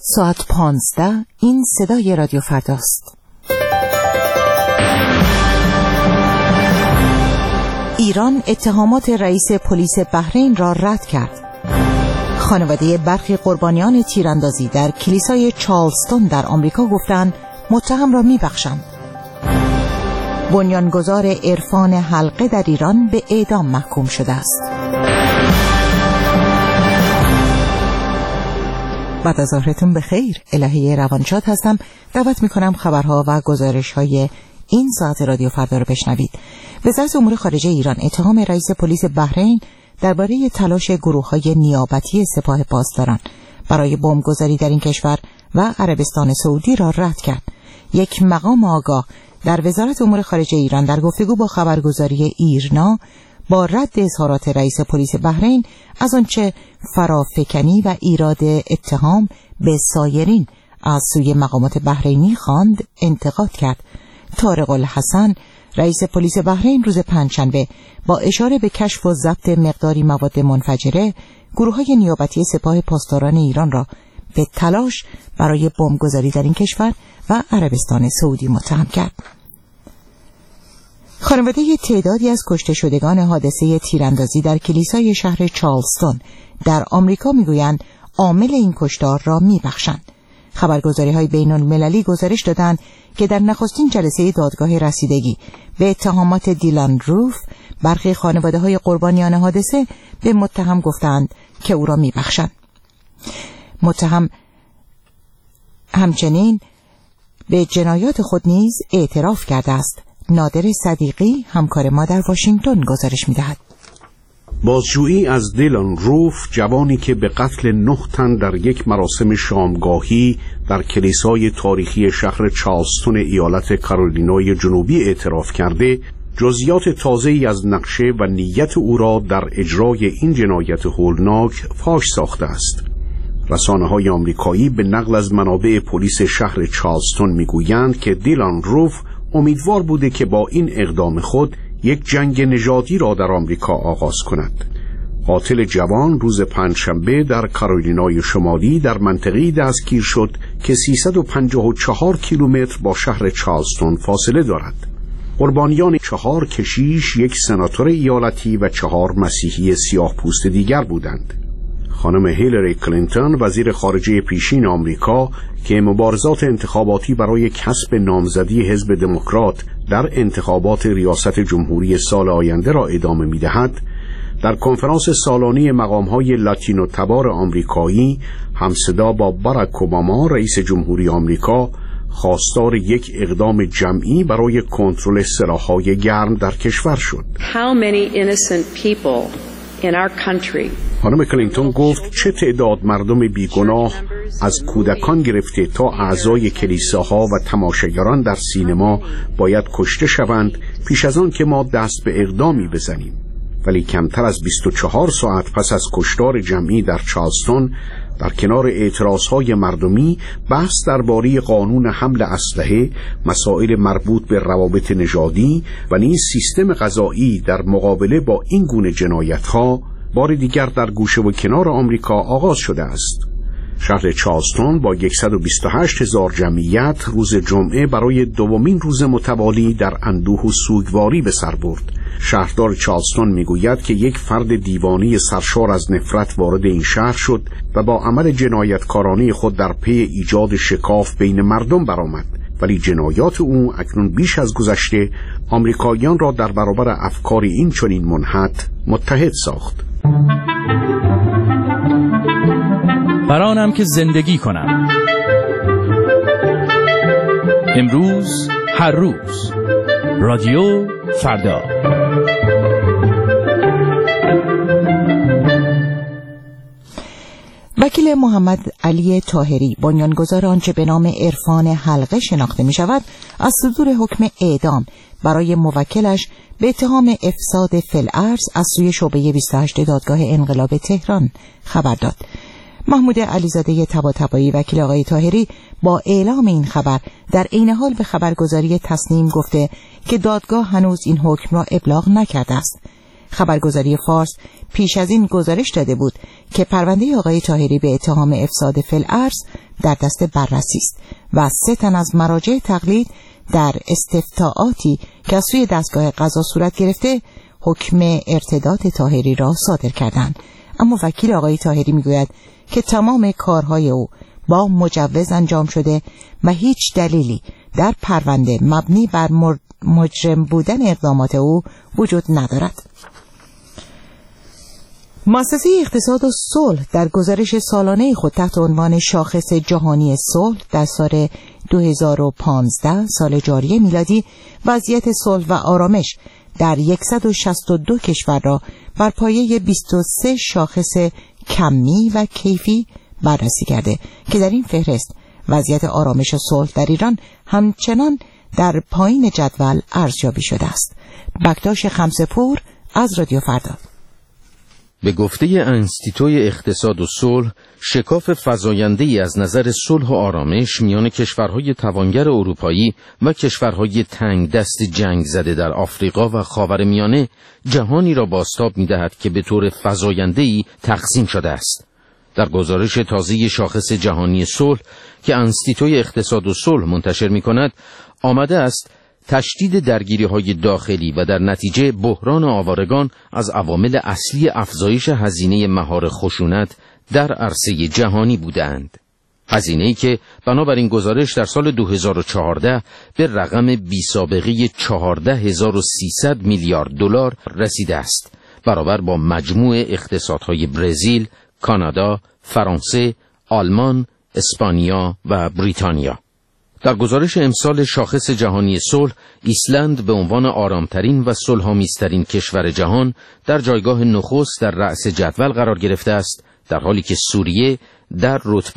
ساعت 15. این صدای رادیو فرداست. ایران اتهامات رئیس پلیس بحرین را رد کرد. خانواده برخی قربانیان تیراندازی در کلیسای چارلستون در آمریکا گفتند متهم را می‌بخشند. بنیانگذار عرفان حلقه در ایران به اعدام محکوم شده است. بعد از ظهرتون بخیر. الهی روانشاد هستم. دعوت میکنم خبرها و گزارش‌های این ساعت رادیو فردا رو بشنوید. وزارت امور خارجه ایران اتهام رئیس پلیس بحرین درباره تلاش گروه‌های نیابتی سپاه پاسداران برای بمبگذاری در این کشور و عربستان سعودی را رد کرد. یک مقام آگاه در وزارت امور خارجه ایران در گفتگو با خبرگزاری ایرنا با رد اظهارات رئیس پلیس بحرین از آنچه فرافکنی و ایراد اتهام به سایرین از سوی مقامات بحرینی خواند انتقاد کرد. طارق الحسن رئیس پلیس بحرین روز پنجشنبه با اشاره به کشف و ضبط مقداری مواد منفجره گروه‌های نیابتی سپاه پاسداران ایران را به تلاش برای بمبگذاری در این کشور و عربستان سعودی متهم کرد. خانواده تعدادی از کشته شدگان حادثه تیراندازی در کلیسای شهر چارلستون در آمریکا میگویند عامل این کشتار را میبخشند. خبرگزاری‌های بین‌المللی گزارش دادند که در نخستین جلسه دادگاه رسیدگی به اتهامات دیلان روف برخی خانواده‌های قربانیان حادثه به متهم گفتند که او را میبخشند. متهم همچنین به جنایات خود نیز اعتراف کرده است. نادر صدیقی همکار ما در واشنگتن گزارش می‌دهد. بازجویی از دیلان روف، جوانی که به قتل 9 تن در یک مراسم شامگاهی در کلیسای تاریخی شهر چارلستون ایالت کارولینای جنوبی اعتراف کرده، جزئیات تازه‌ای از نقشه و نیت او را در اجرای این جنایت هولناک فاش ساخته است. رسانه‌های آمریکایی به نقل از منابع پلیس شهر چارلستون می‌گویند که دیلان روف امیدوار بوده که با این اقدام خود یک جنگ نژادی را در آمریکا آغاز کند. قاتل جوان روز پنجشنبه در کارولینای شمالی در منطقه‌ای دستگیر شد که 354 کیلومتر با شهر چارلستون فاصله دارد. قربانیان 4 کشیش، یک سناتور ایالتی و 4 مسیحی سیاه‌پوست دیگر بودند. خانم هیلاری کلینتون وزیر خارجه پیشین آمریکا که مبارزات انتخاباتی برای کسب نامزدی حزب دموکرات در انتخابات ریاست جمهوری سال آینده را ادامه می‌دهد، در کنفرانس سالانه مقام‌های لاتینو تبار آمریکایی همصدا با باراک اوباما رئیس جمهوری آمریکا خواستار یک اقدام جمعی برای کنترل سلاح‌های گرم در کشور شد. How many innocent people in our country. خانم کلینتون گفت چه تعداد مردم بیگناه از کودکان گرفته تا اعضای کلیساها و تماشاگران در سینما باید کشته شوند پیش از آن که ما دست به اقدامی بزنیم. ولی کمتر از 24 ساعت پس از کشتار جمعی در چارلستون، در کنار اعتراضهای مردمی، بحث درباره قانون حمل اسلحه، مسائل مربوط به روابط نژادی و نیز سیستم قضایی در مقابله با این گونه جنایت‌ها بار دیگر در گوشه و کنار آمریکا آغاز شده است. شهر چارلستون با 128,000 جمعیت روز جمعه برای دومین روز متوالی در اندوه و سوگواری به سر برد. شهردار چارلستون میگوید که یک فرد دیوانه سرشار از نفرت وارد این شهر شد و با عمل جنایتکارانه خود در پی ایجاد شکاف بین مردم برآمد، ولی جنایات او اکنون بیش از گذشته آمریکاییان را در برابر افکار این چنین منحط متحد ساخت. برانم که زندگی کنم، امروز هر روز، رادیو فردا. وکیل محمد علی طاهری، بنیانگذار آنچه به نام عرفان حلقه شناخته می شود، از صدور حکم اعدام برای موکلش به اتهام افساد فی الارض از سوی شعبه 28 دادگاه انقلاب تهران خبر داد. محمود علیزاده طباطبایی، وکیل آقای طاهری، با اعلام این خبر در عین حال به خبرگزاری تسنیم گفته که دادگاه هنوز این حکم را ابلاغ نکرده است. خبرگزاری فارس پیش از این گزارش داده بود که پرونده آقای طاهری به اتهام افساد فی الارض در دست بررسی است و 3 تن از مراجع تقلید در استفتاءاتی که از سوی دستگاه قضا صورت گرفته حکم ارتداد طاهری را صادر کردند. اما وکیل آقای طاهری میگوید که تمام کارهای او با مجوز انجام شده و هیچ دلیلی در پرونده مبنی بر مجرم بودن اقدامات او وجود ندارد. مؤسسه اقتصاد و صلح در گزارش سالانه خود تحت عنوان شاخص جهانی صلح در سال 2015 سال جاری میلادی وضعیت صلح و آرامش در 162 کشور را بر پایه 23 شاخص کمی و کیفی بررسی کرده که در این فهرست وضعیت آرامش و صلح در ایران همچنان در پایین جدول ارزیابی شده است. بکتاش خمسه‌پور از رادیو فردا. به گفته انستیتوی اقتصاد و صلح، شکاف فزاینده‌ای از نظر صلح و آرامش میان کشورهای توانگر اروپایی و کشورهای تنگ دست جنگ زده در آفریقا و خاورمیانه جهانی را بازتاب می‌دهد که به طور فزاینده‌ای تقسیم شده است. در گزارش تازه شاخص جهانی صلح که انستیتوی اقتصاد و صلح منتشر می‌کند، آمده است تشدید درگیری‌های داخلی و در نتیجه بحران آوارگان از عوامل اصلی افزایش هزینه مهار خشونت در عرصه جهانی بودند. هزینه‌ای که بنابراین گزارش در سال 2014 به رقم بی‌سابقه 14300 میلیارد دلار رسیده است، برابر با مجموع اقتصادهای برزیل، کانادا، فرانسه، آلمان، اسپانیا و بریتانیا. در گزارش امسال شاخص جهانی صلح، ایسلند به عنوان آرامترین و صلح‌آمیزترین کشور جهان در جایگاه نخست در رأس جدول قرار گرفته است، در حالی که سوریه در رتبه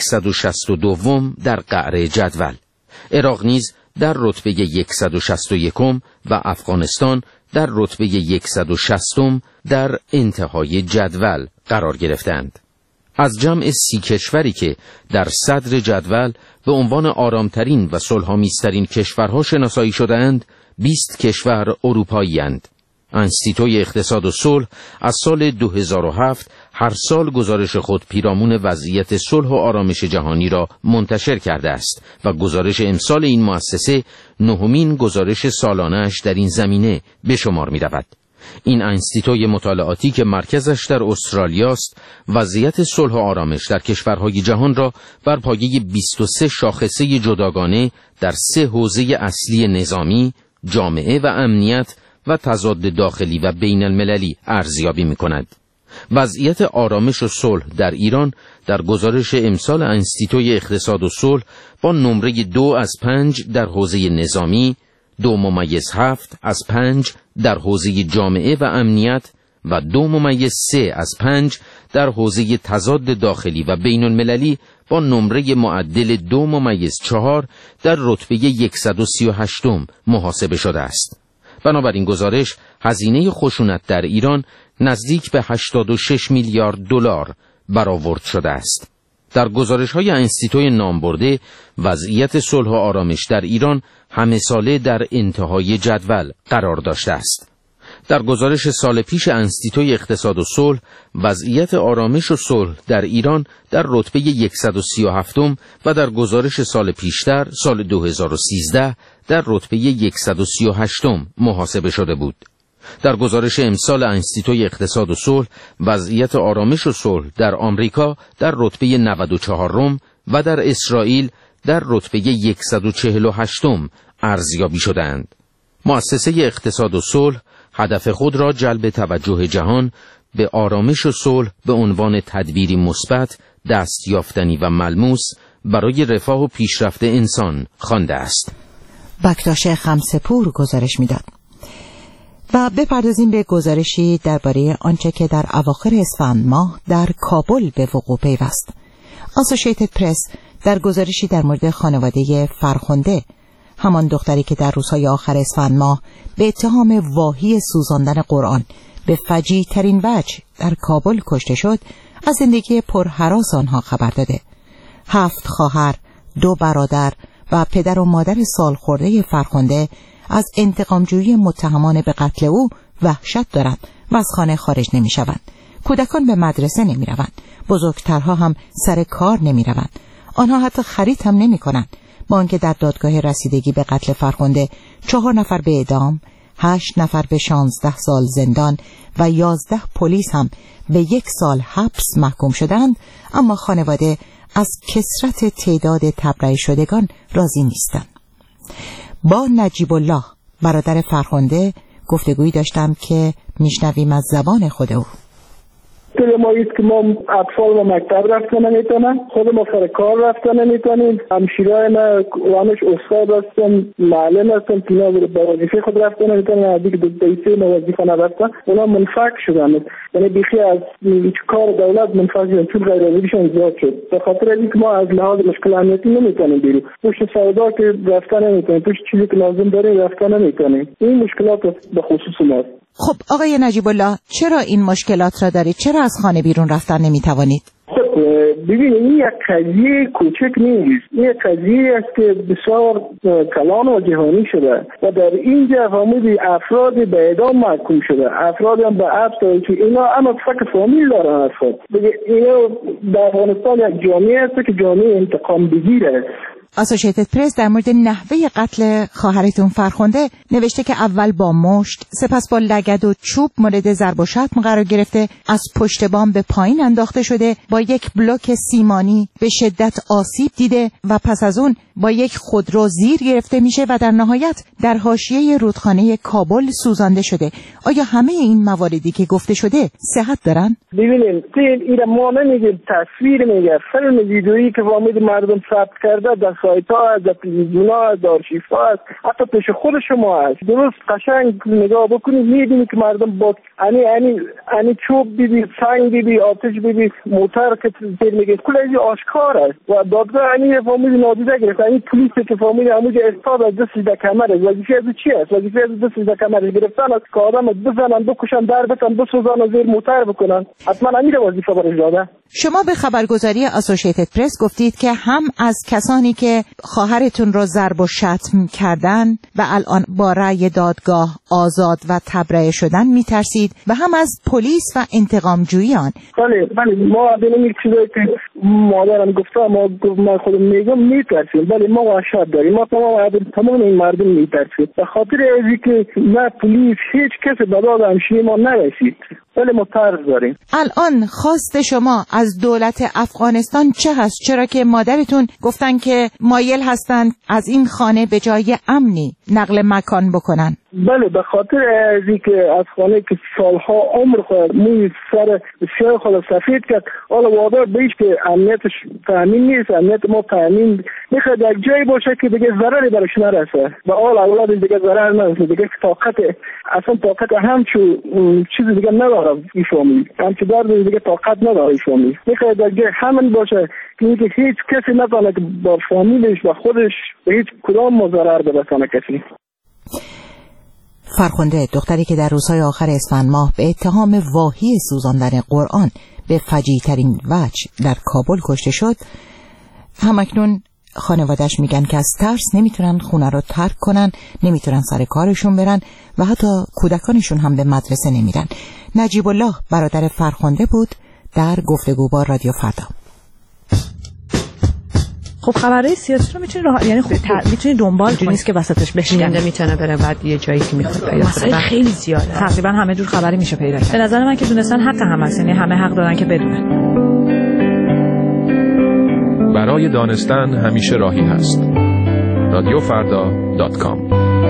162 در قعر جدول، عراق نیز در رتبه 161 و افغانستان در رتبه 160 در انتهای جدول قرار گرفتند. از جمع 30 کشوری که در صدر جدول به عنوان آرامترین و صلح‌آمیزترین کشورها شناسایی شده‌اند، 20 کشور اروپایی اند. انستیتوی اقتصاد و صلح از سال 2007 هر سال گزارش خود پیرامون وضعیت صلح و آرامش جهانی را منتشر کرده است و گزارش امسال این مؤسسه 9مین گزارش سالانه‌اش در این زمینه به شمار می‌رود. این انستیتوی مطالعاتی که مرکزش در استرالیا است، وضعیت صلح و آرامش در کشورهای جهان را بر پایه 23 شاخصه جداگانه در 3 حوزه اصلی نظامی، جامعه و امنیت و تضاد داخلی و بین المللی ارزیابی می‌کند. وضعیت آرامش و صلح در ایران در گزارش امسال انستیتوی اقتصاد و صلح با نمره 2 از 5 در حوزه نظامی، 2.7 از 5 در حوزه جامعه و امنیت و 2.3 از 5 در حوزه تضاد داخلی و بین المللی با نمره معدل 2.4 در رتبه 138 محاسبه شده است. بنابراین گزارش هزینه خشونت در ایران نزدیک به 86 میلیارد دلار برآورد شده است. در گزارش‌های انستیتوی نامبرده، وضعیت صلح و آرامش در ایران همه ساله در انتهای جدول قرار داشته است. در گزارش سال پیش انستیتوی اقتصاد و صلح، وضعیت آرامش و صلح در ایران در رتبه 137 و در گزارش سال پیشتر، سال 2013، در رتبه 138 محاسبه شده بود. در گزارش امسال انستیتوی اقتصاد و صلح، وضعیت آرامش و صلح در آمریکا در رتبه 94 و در اسرائیل در رتبه 148 ارزیابی شدند. مؤسسه اقتصاد و صلح هدف خود را جلب توجه جهان به آرامش و صلح به عنوان تدبیری مثبت، دستیافتنی و ملموس برای رفاه و پیشرفت انسان خوانده است. بکتاش خمسه‌پور گزارش می‌داد. و بپردازیم به گزارشی درباره آنچه که در اواخر اسفند ماه در کابل به وقوع پیوست. آسوشیتد پرس در گزارشی در مورد خانواده فرخنده، همان دختری که در روزهای آخر اسفند ماه به اتهام واهی سوزاندن قرآن به فجیع ترین وجه در کابل کشته شد، از زندگی پرهراس آنها خبر داده. 7 خواهر، 2 برادر و پدر و مادر سالخورده فرخنده از انتقامجویی متهمان به قتل او وحشت دارند و از خانه خارج نمی شوند. کودکان به مدرسه نمی روند. بزرگترها هم سر کار نمی روند. آنها حتی خرید هم نمی‌کنند. با آنکه در دادگاه رسیدگی به قتل فرخنده 4 نفر به اعدام، 8 نفر به 16 سال زندان و 11 پلیس هم به 1 سال حبس محکوم شدند، اما خانواده از کثرت تعداد تبرئه شدگان راضی نیستند. با نجیب الله برادر فرخنده گفتگویی داشتم که میشنویم از زبان خود او. طول ما ایست که ما اطفال و مکتب رفتن نمیتونن، خود ما سر کار رفتن نمیتونیم، همشیرای ما وانش استاد هستن، معلم هستن، اینا به وظیفه خود رفتن نمیتونن، از دیگه دیسه ما وظیفه نرفتن، اونا منفک شدن. یعنی بیخی از کار دولت منفک شدن، چون غیرعادیشون زیاد شد. به خاطر اینکه ما از لحاظ مشکل امنیتی نمیتونیم بریم، پشت سودا که رفتن نمیتونیم، پشت چیزی که لازم داریم رفتن نمیتونیم. این مشکلات به خصوص ماست. خب آقای نجیب الله، چرا این مشکلات را دارید؟ چرا از خانه بیرون رفتن نمیتوانید؟ خب ببینید، این یک قضیه کوچک نیست، این یک قضیه است که بسیار کلان و جهانی شده و در اینجا فهمیدی افراد به اعدام محکوم شده، افراد هم به حبس که اینا اما فقط فامیل دارن افراد. اینا در افغانستان یک جامعه است که جامعه انتقام بگیره. اسوسییتد پرس در مورد نحوه قتل خواهرتون فرخنده نوشته که اول با مشت، سپس با لگد و چوب مورد ضرب و شتم قرار گرفته، از پشت بام به پایین انداخته شده، با یک بلوک سیمانی به شدت آسیب دیده و پس از اون با یک خودرو زیر گرفته میشه و در نهایت در حاشیه رودخانه کابل سوزانده شده. آیا همه این مواردی که گفته شده صحت دارن؟ ببینید، این ما نمیگیم، تصویر میگه، فیلم ویدئویی که وامید مردم ثبت کرده در سایت ها هست، در تلویزیون ها هست، در آرشیف ها هست، حتی پیش خود شما هست. درست قشنگ نگاه بکنید میبینید که مردم با انی چوب بیدی، سنگ بیدی، آتش بیدی، موتر که تیر میگه، کل اینجا آشکار است و دادگاه انی فامید نادیده گرفت. این پلیسی که فامید همونجا استاد از دست سیده کمره، وظیفه از چی است؟ وظیفه از دست سیده کمره گرفتن است که آدم بزنن، بکشن، در بتن، بسوزن و زیر موتر بکنن. حتما همین وظیفه برش داده. شما به خبرگزاری اسوسییتد پرس گفتید که هم از کسانی که خواهرتون رو ضرب و شتم کردن و الان با رأی دادگاه آزاد و تبرئه شدن میترسید و هم از پلیس و انتقام جویان. بله ما این چیزایی که مادرم گفته، ما خودم میگم میترسیم. بله ما وحشت داریم، ما تمام این مردم میترسیم به خاطر اینکه نه پلیس هیچ کسی به داد همشیری ما نرسید. بله ما ترس داریم. الان خواست شما از دولت افغانستان چه هست؟ چرا که مادرتون گفتن که مایل هستن از این خانه به جای امنی نقل مکان بکنن. بله به خاطر اینکه از خانه که سالها عمر خود موی سر بسیار خود سفید کرد، حالا وادار بیش که امنیتش تامین نیست، امنیت ما تامین میخواد یک جایی باشه که دیگه ضرری برش نرسه و اولاد دیگه ضرر نرسه، دیگه طاقت همچو چیز دیگه نداره این فامیل، همچو درد دیگه طاقت نداره این فامیل. میخواد دیگه همین باشه که هیچ کسی نتونه که با فامیلش و خودش به هیچ کدام ضرر برسونه کسی. فرخنده، دختری که در روزهای آخر اسفند ماه به اتهام واهی سوزاندن قرآن به فجیع‌ترین وجه در کابل کشته شد، همکنون خانواده‌اش میگن که از ترس نمیتونن خونه رو ترک کنن، نمیتونن سر کارشون برن و حتی کودکانشون هم به مدرسه نمیرن. نجیب الله برادر فرخنده بود در گفتگو با رادیو فردا. خب خبرهای سیاسی رو میتونی میتونی دنبال کنی، نیست که وسطش بشکنه، میتونه بره بعد یه جایی که میخواد بره. مسائل خیلی زیاده، تقریبا همه جور خبری میشه پیدا کرد. به نظر من که دونستن حق هم هست، یعنی همه حق دارن که بدونن. برای دانستن همیشه راهی هست. radiofarda.com.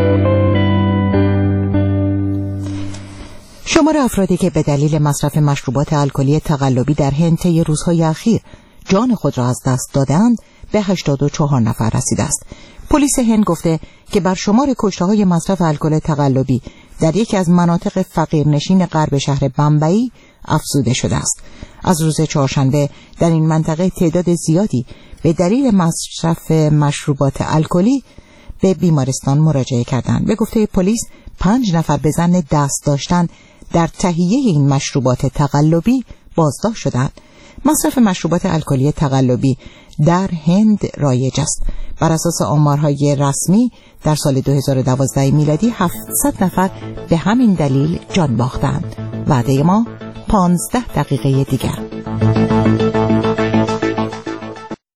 شمار افرادی که به دلیل مصرف مشروبات الکلی تقلبی در هند طی روزهای اخیر جان خود را از دست دادند به 84 نفر رسیده است. پلیس هند گفته که بر شمار کشته‌های مصرف الکل تقلبی در یکی از مناطق فقیرنشین غرب شهر بمبئی افزوده شده است. از روز چهارشنبه در این منطقه تعداد زیادی به دلیل مصرف مشروبات الکلی به بیمارستان مراجعه کردند. به گفته پلیس 5 نفر به ظن دست داشتن در تهیه این مشروبات تقلبی بازداشت شدند. مصرف مشروبات الکلی تقلبی در هند رایج است. بر اساس آمارهای رسمی در سال 2012 میلادی 700 نفر به همین دلیل جان باختند. وعده ما 15 دقیقه دیگر.